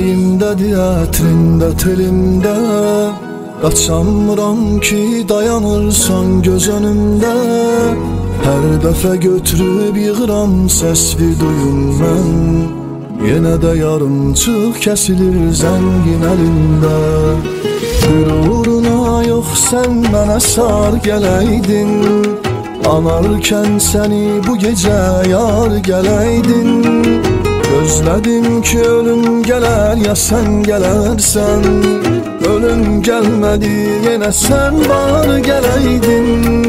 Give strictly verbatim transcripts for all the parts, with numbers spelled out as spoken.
ürəyimdədir ətrində telimdə. Qaçamıram ki dayanırsan göz önümdə. Hər dəfə götürüb yığıram səsli duyum mən. Yenə də yarımçıq kəsilir zəngin əlində. Qüruruna yox sən mənə sar gələydin. Anarkən səni bu gecə yar gələydin. Gözlədim ki ölüm gələr ya sən gələrsən. Ölüm gəlmədi yenə sən var gələydin.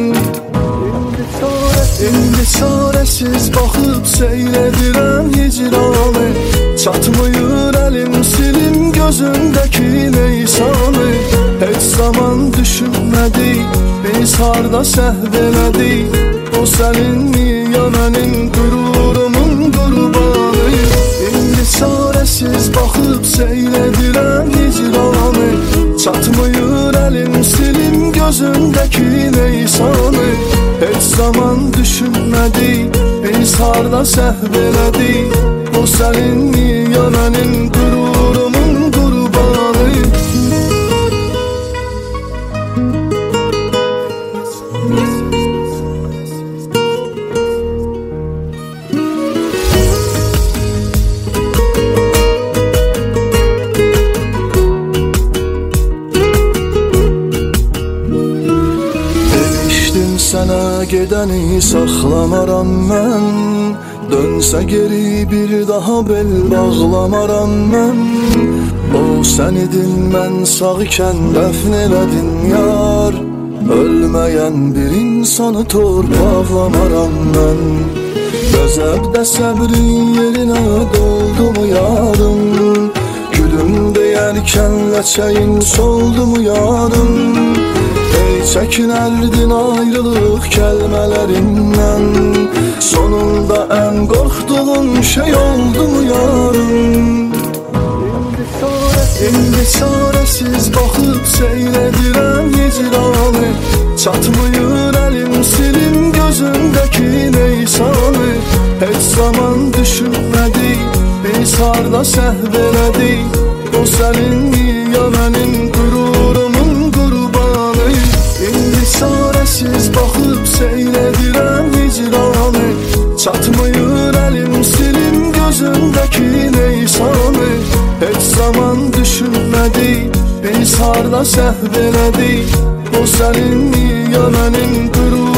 İndi çarəsiz baxıb seyr edirəm hicranı. Çatmıyır əlim silim gözündəki leysanı. Heç zaman düşünmədik biz harda səhv elədik. O səninmi ya mənim qürurumun qurbanı. İndi çarəsiz baxıb seyr edirəm hicranı. Çatmıyır əlim silim gözündəki leysanı. Heç zaman düşünmədik biz harda səhv elədik. O səninmi ya mənim qürurumun qurbanı. Sənə gedəni saxlamaram mən. Dönsə geri bir daha bel bağlamaram mən. O sən idin mən sağ ikən dəfn elədin yar. Ölməyən bir insanı torpaqlamaram mən. Qəzəbdə səbrin yerinə doldu mu yarım. Gülüm deyərkən ləçəyin soldu mu yarım. Çəkinərdin ayrılıq kəlmələrindən. Sonunda ən qorxduğum şey oldu mu yarım. İndi çarəsiz baxıb seyr edirəm hicranı. Çatmıyır əlim silim gözündəki leysanı. Heç zaman düşünmədik biz harda səhv elədik. O səninmi ya mənim qürurumun qurbanı. İndi çarəsiz baxıb seyr edirəm hicranı. Çatmıyır əlim silim gözündəki leysanı. Heç zaman düşünmədik biz harda səhv elədik. O səninmi ya mənim qürurumum.